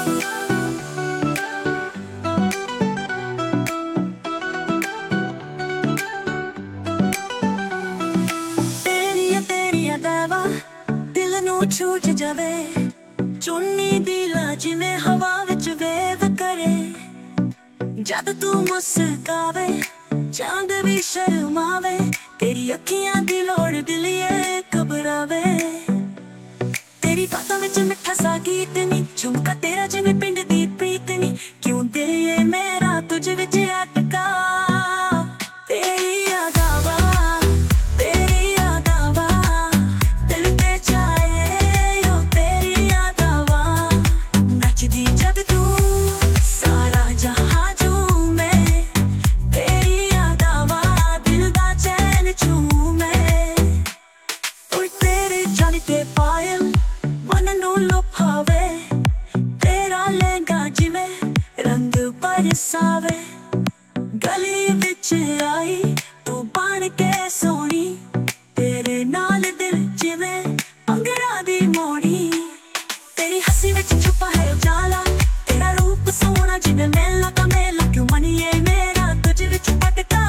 तेरिया दावा दिल नू छूट जावे, चुन्नी दी ला जिवें हवा विच वेव करे। जद तू मुस्कावे चांद भी शर्मावे, तेरी अखियां दी लोड़ दिलिए घबरावे। तेरी बातों विच मिठा सा गीत नी, झुमका तेरा जिवें पिंड दी प्रीत नी। क्यों दिल ये मेरा तुझ विच अटका, तेरी यादां तेरी यादां दिल ते छाए ओ तेरी यादां। नचदी जद तू सारा जहां झूमे, तेरी यादां दिल दा चैन झूमे। ओए तेरे जाने ते पायल मन नू लुभावे, तेरा लहंगा जिवें रंग बरसावे। गली विच आई तू बन के सोहनी, तेरे नाल दिल जिवें अंगरा दी मोड़ी। तेरी हंसी विच छुपा है उजाला, तेरा रूप सोहना जिवें मेला का मेला। क्यों मन ये मेरा तुझ विच भटका,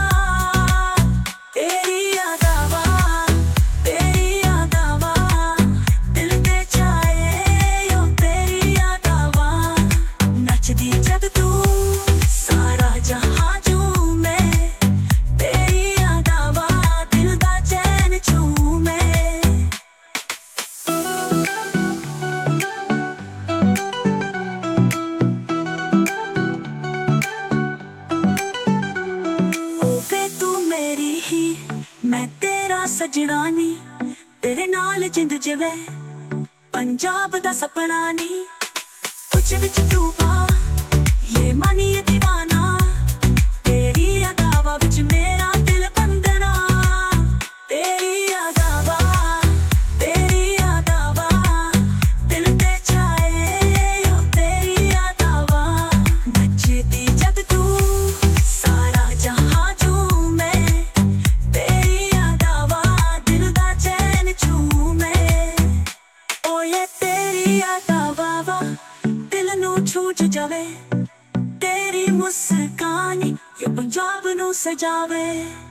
तेरी यादां दिल ते छाए ओ तेरी यादां। नचदी जद तू सारा जहां झूमे, तेरी यादां दिल दा चैन झूमे। होवे तू मेरी ही मैं तेरा सजना नी, तेरे नाल जिंद जिवें पंजाब दा सपना नी। तुझ विच डूबा ये मन ये दीवाना, तेरी यादां विच मेरा दिल बंधना। तेरी यादां दिल ते छाए ओ तेरी यादां। नचदी जद तू सारा जहां झूमे, तेरी यादां दिल दा चैन झूमे। ओ ये तेरी यादां दिल नू छूट जावे, तेरी मुस्कान ये पंजाब नू सजावे।